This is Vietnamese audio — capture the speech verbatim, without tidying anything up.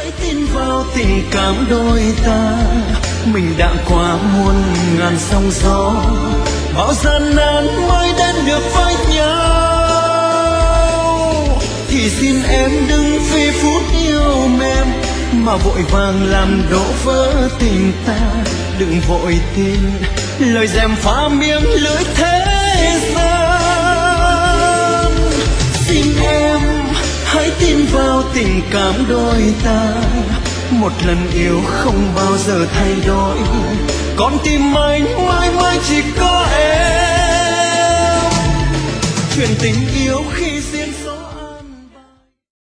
hãy tin vào tình cảm đôi ta. Mình đã qua muôn ngàn sóng gió, bao gian nan mới đến được với nhau. Thì xin em đừng vì phút yêu mềm mà vội vàng làm đổ vỡ tình ta. Đừng vội tin lời dèm pha miếng lưỡi thế gian. Xin em hãy tin vào tình cảm đôi ta. Một lần yêu không bao giờ thay đổi, con tim anh mãi mãi chỉ có em. Chuyện tình yêu khi